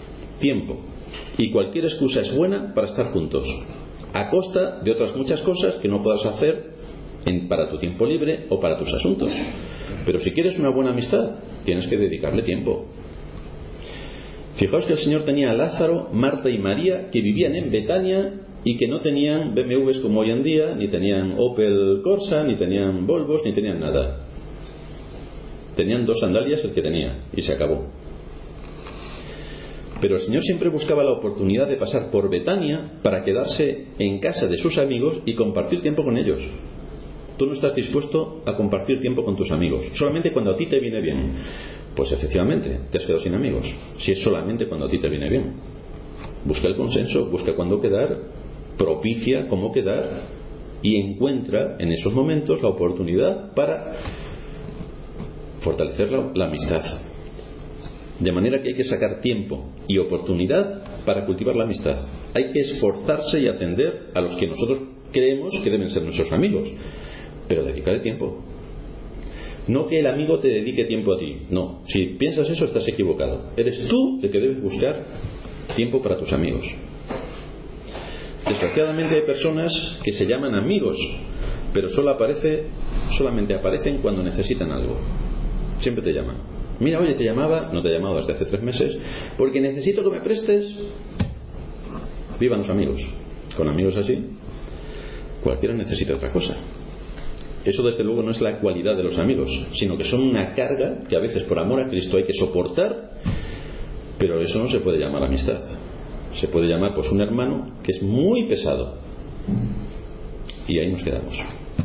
y cualquier excusa es buena para estar juntos, a costa de otras muchas cosas que no puedas hacer para tu tiempo libre o para tus asuntos. Pero si quieres una buena amistad, tienes que dedicarle tiempo. Fijaos que el Señor tenía a Lázaro, Marta y María, que vivían en Betania y que no tenían BMWs como hoy en día, ni tenían Opel Corsa, ni tenían Volvos, ni tenían nada. Tenían 2 sandalias el que tenía, y se acabó. Pero el Señor siempre buscaba la oportunidad de pasar por Betania para quedarse en casa de sus amigos y compartir tiempo con ellos. Tú no estás dispuesto a compartir tiempo con tus amigos, solamente cuando a ti te viene bien. Pues efectivamente, te has quedado sin amigos, si es solamente cuando a ti te viene bien. Busca el consenso, busca cuándo quedar, propicia cómo quedar y encuentra en esos momentos la oportunidad para fortalecer la amistad. De manera que hay que sacar tiempo y oportunidad para cultivar la amistad. Hay que esforzarse y atender a los que nosotros creemos que deben ser nuestros amigos, pero dedicarle tiempo. No que el amigo te dedique tiempo a ti. No, si piensas eso estás equivocado. Eres tú el que debes buscar tiempo para tus amigos. Desgraciadamente hay personas que se llaman amigos, pero solamente aparecen cuando necesitan algo. Siempre te llaman. Mira, oye, te llamaba, no te he llamado desde hace 3 meses, porque necesito que me prestes. Vivan los amigos. Con amigos así, cualquiera necesita otra cosa. Eso desde luego no es la cualidad de los amigos, sino que son una carga que a veces por amor a Cristo hay que soportar, pero eso no se puede llamar amistad. Se puede llamar pues un hermano que es muy pesado. Y ahí nos quedamos.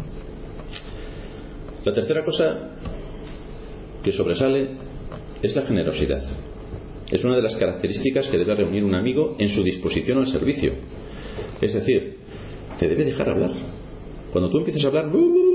La tercera cosa que sobresale es la generosidad. Es una de las características que debe reunir un amigo en su disposición al servicio. Es decir, te debe dejar hablar. Cuando tú empieces a hablar,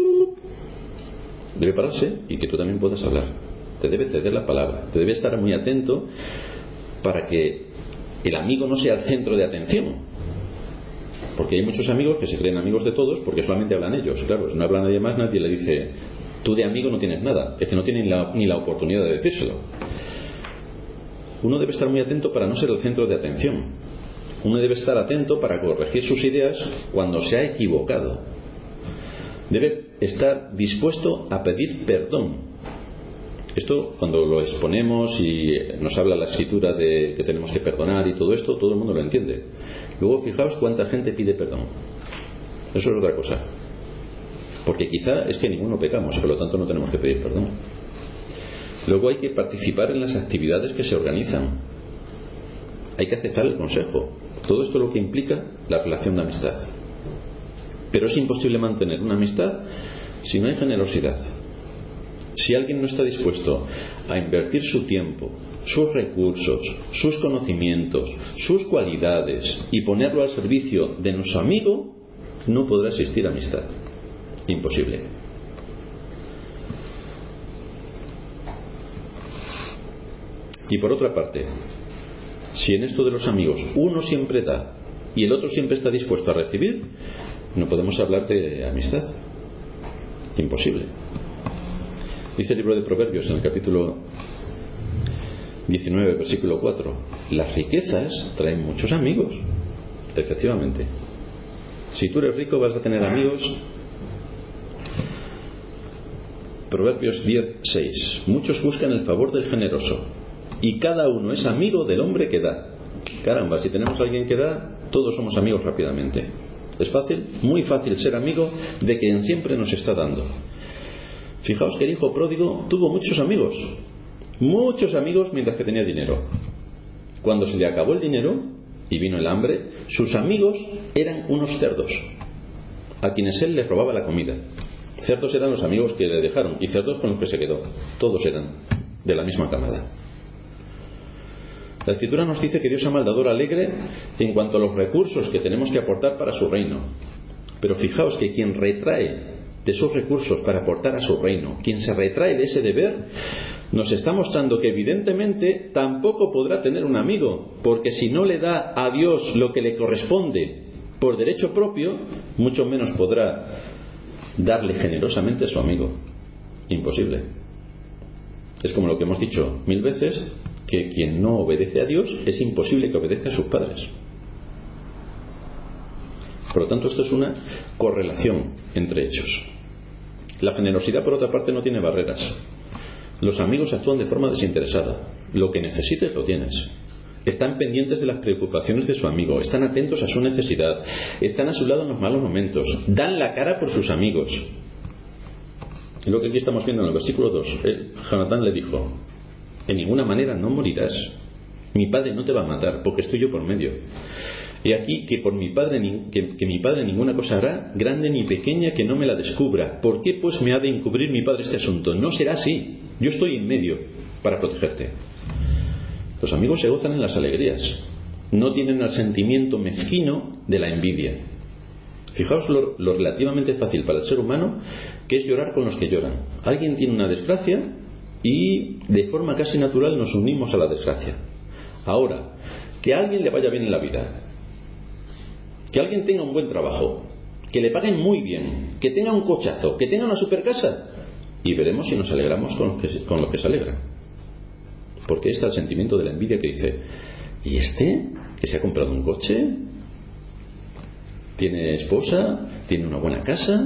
debe pararse y que tú también puedas hablar. Te debe ceder la palabra. Te debe estar muy atento para que el amigo no sea el centro de atención. Porque hay muchos amigos que se creen amigos de todos porque solamente hablan ellos. Claro, si no habla nadie más, nadie le dice: tú de amigo no tienes nada. Es que no tienen ni la oportunidad de decírselo. Uno debe estar muy atento para no ser el centro de atención. Uno debe estar atento para corregir sus ideas cuando se ha equivocado. Debe estar dispuesto a pedir perdón. Esto, cuando lo exponemos y nos habla la escritura de que tenemos que perdonar y todo esto, todo el mundo lo entiende. Luego fijaos cuánta gente pide perdón. Eso es otra cosa. Porque quizá es que ninguno pecamos, por lo tanto no tenemos que pedir perdón. Luego hay que participar en las actividades que se organizan. Hay que aceptar el consejo. Todo esto es lo que implica la relación de amistad. Pero es imposible mantener una amistad si no hay generosidad. Si alguien no está dispuesto a invertir su tiempo, sus recursos, sus conocimientos, sus cualidades y ponerlo al servicio de nuestro amigo, no podrá existir amistad. Imposible. Y por otra parte, si en esto de los amigos uno siempre da y el otro siempre está dispuesto a recibir, no podemos hablar de amistad. Imposible. Dice el libro de Proverbios en el capítulo 19, versículo 4: las riquezas traen muchos amigos. Efectivamente. Si tú eres rico vas a tener amigos. Proverbios 10:6: muchos buscan el favor del generoso y cada uno es amigo del hombre que da. Caramba, si tenemos a alguien que da, todos somos amigos rápidamente. Es fácil, muy fácil ser amigo de quien siempre nos está dando. Fijaos que el hijo pródigo tuvo muchos amigos mientras que tenía dinero. Cuando se le acabó el dinero y vino el hambre, sus amigos eran unos cerdos a quienes él les robaba la comida. Cerdos eran los amigos que le dejaron y cerdos con los que se quedó. Todos eran de la misma camada. La Escritura nos dice que Dios ama al dador alegre en cuanto a los recursos que tenemos que aportar para su reino. Pero fijaos que quien retrae de sus recursos para aportar a su reino, quien se retrae de ese deber, nos está mostrando que evidentemente tampoco podrá tener un amigo, porque si no le da a Dios lo que le corresponde por derecho propio, mucho menos podrá darle generosamente a su amigo. Imposible. Es como lo que hemos dicho 1000 veces, que quien no obedece a Dios es imposible que obedezca a sus padres. Por lo tanto, esto es una correlación entre hechos. La generosidad, por otra parte, no tiene barreras. Los amigos actúan de forma desinteresada. Lo que necesites lo tienes. Están pendientes de las preocupaciones de su amigo, están atentos a su necesidad, están a su lado en los malos momentos, dan la cara por sus amigos. Es lo que aquí estamos viendo en el versículo 2. Jonatán le dijo: en ninguna manera no morirás. Mi padre no te va a matar, porque estoy yo por medio. Y aquí que mi padre ninguna cosa hará, grande ni pequeña, que no me la descubra. ¿Por qué pues me ha de encubrir mi padre este asunto? No será así. Yo estoy en medio para protegerte. Los amigos se gozan en las alegrías. No tienen el sentimiento mezquino de la envidia. Fijaos lo relativamente fácil para el ser humano que es llorar con los que lloran. Alguien tiene una desgracia y de forma casi natural nos unimos a la desgracia. Ahora, que a alguien le vaya bien en la vida, que alguien tenga un buen trabajo, que le paguen muy bien, que tenga un cochazo, que tenga una super casa, y veremos si nos alegramos con los que se alegran. Porque está el sentimiento de la envidia que dice: ¿y este? ¿Que se ha comprado un coche? ¿Tiene esposa? ¿Tiene una buena casa?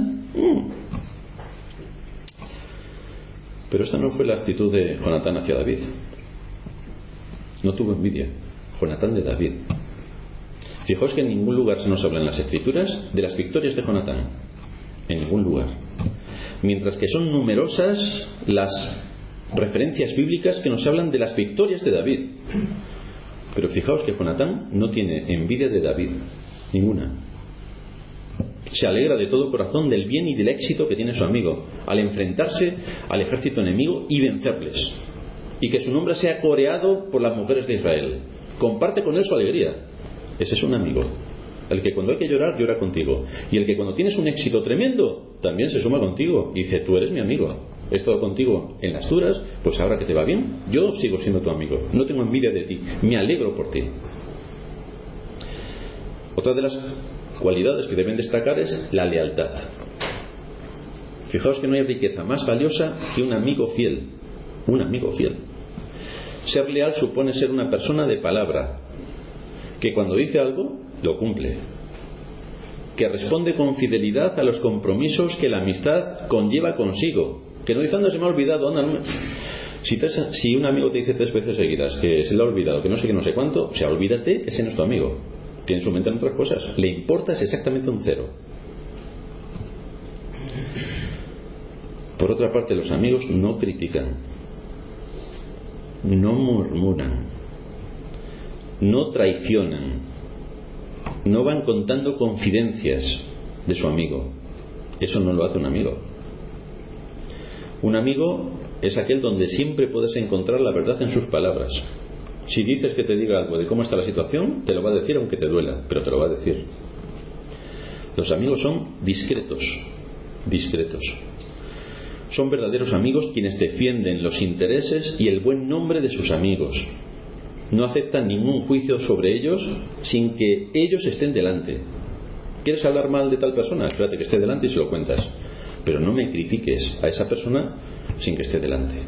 Pero esta no fue la actitud de Jonatán hacia David. No tuvo envidia. Jonatán de David. Fijaos que en ningún lugar se nos habla en las Escrituras de las victorias de Jonatán. En ningún lugar. Mientras que son numerosas las referencias bíblicas que nos hablan de las victorias de David. Pero fijaos que Jonatán no tiene envidia de David. Ninguna. Se alegra de todo corazón del bien y del éxito que tiene su amigo al enfrentarse al ejército enemigo y vencerles. Y que su nombre sea coreado por las mujeres de Israel. Comparte con él su alegría. Ese es un amigo. El que cuando hay que llorar, llora contigo. Y el que cuando tienes un éxito tremendo, también se suma contigo. Y dice: tú eres mi amigo. He estado contigo en las duras, pues ahora que te va bien, yo sigo siendo tu amigo. No tengo envidia de ti. Me alegro por ti. Otra de las cualidades que deben destacar es la lealtad. Fijaos que no hay riqueza más valiosa que un amigo fiel. Un amigo fiel. Ser leal supone ser una persona de palabra, que cuando dice algo, lo cumple, que responde con fidelidad a los compromisos que la amistad conlleva consigo, que no dice: anda, se me ha olvidado, anda, no me... Si un amigo te dice 3 veces seguidas que se le ha olvidado, que no sé qué, no sé cuánto, o sea, olvídate que ese no es tu amigo. Tiene su mente en otras cosas. Le importas exactamente un cero. Por otra parte, los amigos no critican, no murmuran, no traicionan, no van contando confidencias de su amigo. Eso no lo hace un amigo. Un amigo es aquel donde siempre puedes encontrar la verdad en sus palabras. Si dices que te diga algo de cómo está la situación, te lo va a decir aunque te duela, pero te lo va a decir. Los amigos son discretos. Son verdaderos amigos quienes defienden los intereses y el buen nombre de sus amigos. No aceptan ningún juicio sobre ellos sin que ellos estén delante. ¿Quieres hablar mal de tal persona? Espérate que esté delante y se lo cuentas. Pero no me critiques a esa persona sin que esté delante.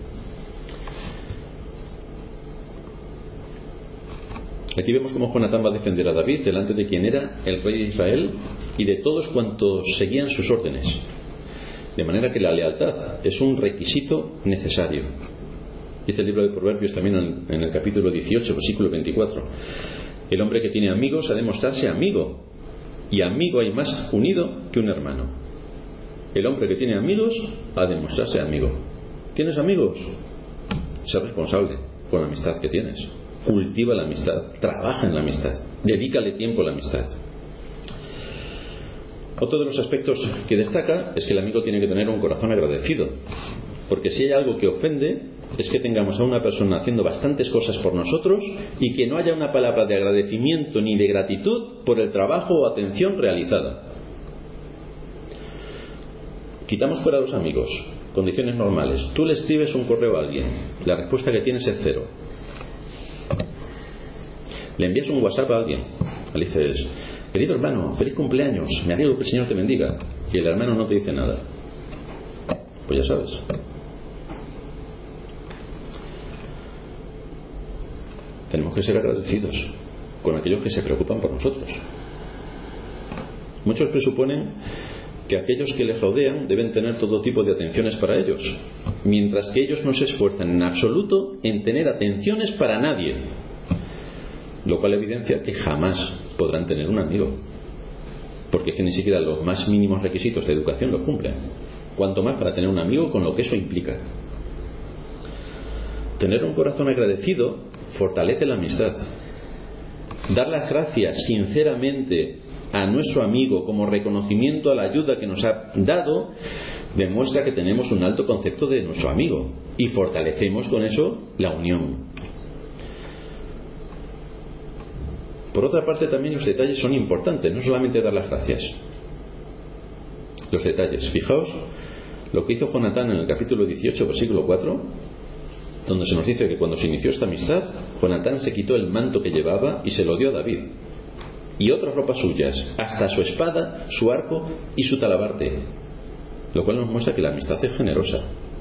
Aquí vemos cómo Jonatán va a defender a David delante de quien era el rey de Israel y de todos cuantos seguían sus órdenes. De manera que la lealtad es un requisito necesario. Dice el libro de Proverbios también en el capítulo 18, versículo 24. El hombre que tiene amigos ha de mostrarse amigo, y amigo hay más unido que un hermano. El hombre que tiene amigos ha de mostrarse amigo. ¿Tienes amigos? Sé responsable con la amistad que tienes. Cultiva la amistad, trabaja en la amistad, dedícale tiempo a la amistad. Otro de los aspectos que destaca es que el amigo tiene que tener un corazón agradecido, porque si hay algo que ofende es que tengamos a una persona haciendo bastantes cosas por nosotros y que no haya una palabra de agradecimiento ni de gratitud por el trabajo o atención realizada. Quitamos fuera a los amigos, condiciones normales. Tú le escribes un correo a alguien, la respuesta que tienes es 0. Le envías un WhatsApp a alguien, le dices: querido hermano, feliz cumpleaños, me alegro que el Señor te bendiga, y el hermano no te dice nada. Pues ya sabes. Tenemos que ser agradecidos con aquellos que se preocupan por nosotros. Muchos presuponen que aquellos que les rodean deben tener todo tipo de atenciones para ellos, mientras que ellos no se esfuerzan en absoluto en tener atenciones para nadie, lo cual evidencia que jamás podrán tener un amigo, porque es que ni siquiera los más mínimos requisitos de educación los cumplen, cuanto más para tener un amigo, con lo que eso implica. Tener un corazón agradecido fortalece la amistad. Dar las gracias sinceramente a nuestro amigo como reconocimiento a la ayuda que nos ha dado demuestra que tenemos un alto concepto de nuestro amigo y fortalecemos con eso la unión. Por otra parte, también los detalles son importantes, no solamente dar las gracias. Los detalles, fijaos lo que hizo Jonatán en el capítulo 18, versículo 4, donde se nos dice que cuando se inició esta amistad, Jonatán se quitó el manto que llevaba y se lo dio a David, y otras ropas suyas, hasta su espada, su arco y su talabarte, lo cual nos muestra que la amistad es generosa.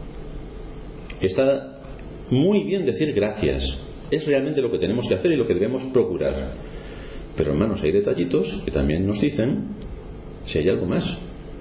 Está muy bien decir gracias, es realmente lo que tenemos que hacer y lo que debemos procurar, pero hermanos, hay detallitos que también nos dicen si hay algo más,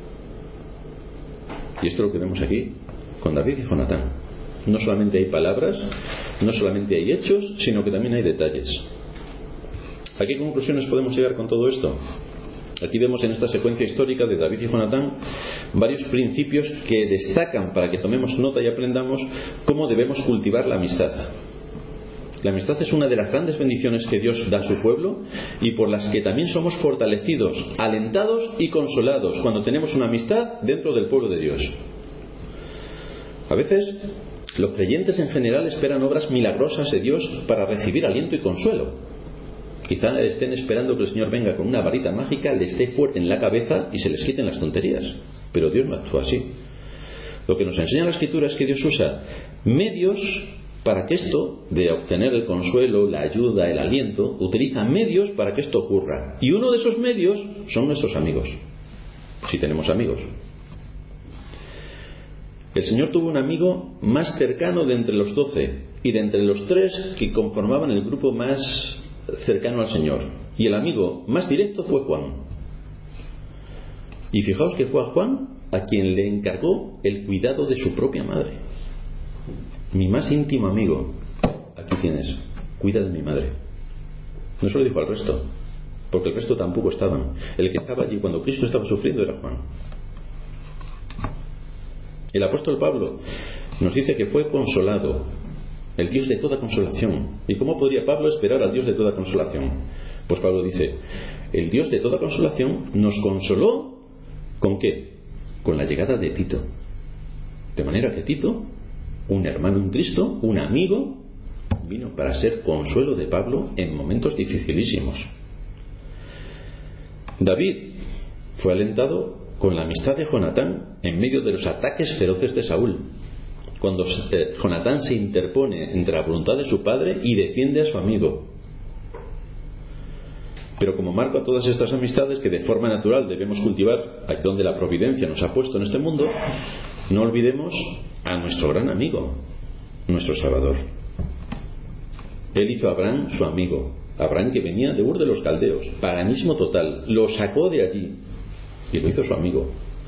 y esto es lo que vemos aquí con David y Jonatán. No solamente hay palabras, no solamente hay hechos, sino que también hay detalles. ¿A qué conclusiones podemos llegar con todo esto? Aquí vemos en esta secuencia histórica de David y Jonatán varios principios que destacan para que tomemos nota y aprendamos cómo debemos cultivar la amistad. La amistad es una de las grandes bendiciones que Dios da a su pueblo y por las que también somos fortalecidos, alentados y consolados cuando tenemos una amistad dentro del pueblo de Dios. A veces los creyentes en general esperan obras milagrosas de Dios para recibir aliento y consuelo. Quizá estén esperando que el Señor venga con una varita mágica, les dé fuerte en la cabeza y se les quiten las tonterías. Pero Dios no actúa así. Lo que nos enseña la Escritura es que Dios usa medios para que esto, de obtener el consuelo, la ayuda, el aliento, utiliza medios para que esto ocurra. Y uno de esos medios son nuestros amigos, si tenemos amigos. El Señor tuvo un amigo más cercano de entre los 12 y de entre los 3 que conformaban el grupo más cercano al Señor. Y el amigo más directo fue Juan. Y fijaos que fue a Juan a quien le encargó el cuidado de su propia madre. Mi más íntimo amigo, aquí tienes, cuida de mi madre. No se lo dijo al resto, porque el resto tampoco estaban. El que estaba allí cuando Cristo estaba sufriendo era Juan. El apóstol Pablo nos dice que fue consolado, el Dios de toda consolación. ¿Y cómo podría Pablo esperar al Dios de toda consolación? Pues Pablo dice, el Dios de toda consolación nos consoló, ¿con qué? Con la llegada de Tito. De manera que Tito, un hermano en Cristo, un amigo, vino para ser consuelo de Pablo en momentos dificilísimos. David fue alentado con la amistad de Jonatán en medio de los ataques feroces de Saúl, cuando Jonatán se interpone entre la voluntad de su padre y defiende a su amigo. Pero como marco a todas estas amistades que de forma natural debemos cultivar aquí donde la providencia nos ha puesto en este mundo, no olvidemos a nuestro gran amigo, nuestro Salvador. Él hizo a Abraham su amigo, Abraham que venía de Ur de los Caldeos, paganismo total, lo sacó de allí y lo hizo su amigo.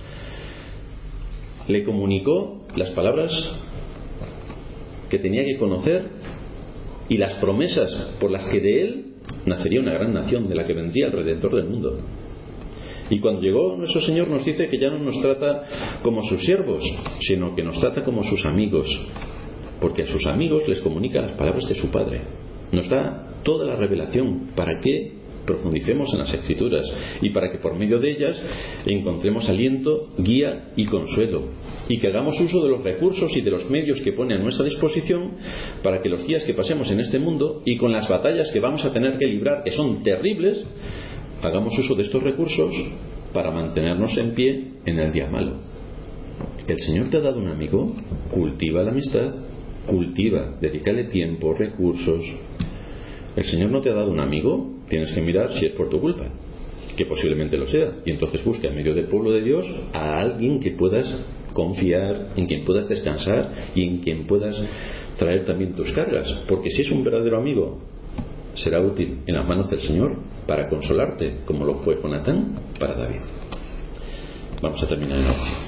Le comunicó las palabras que tenía que conocer y las promesas por las que de él nacería una gran nación de la que vendría el Redentor del mundo. Y cuando llegó nuestro Señor nos dice que ya no nos trata como sus siervos, sino que nos trata como sus amigos, porque a sus amigos les comunica las palabras de su Padre. Nos da toda la revelación para que profundicemos en las Escrituras y para que por medio de ellas encontremos aliento, guía y consuelo, y que hagamos uso de los recursos y de los medios que pone a nuestra disposición para que los días que pasemos en este mundo y con las batallas que vamos a tener que librar, que son terribles, hagamos uso de estos recursos para mantenernos en pie en el día malo. El Señor te ha dado un amigo, cultiva la amistad, cultiva, dedícale tiempo, recursos. El Señor no te ha dado un amigo, tienes que mirar si es por tu culpa, que posiblemente lo sea, y entonces busca en medio del pueblo de Dios a alguien que puedas confiar, en quien puedas descansar y en quien puedas traer también tus cargas, porque si es un verdadero amigo será útil en las manos del Señor para consolarte, como lo fue Jonatán para David. vamos a terminar en 11.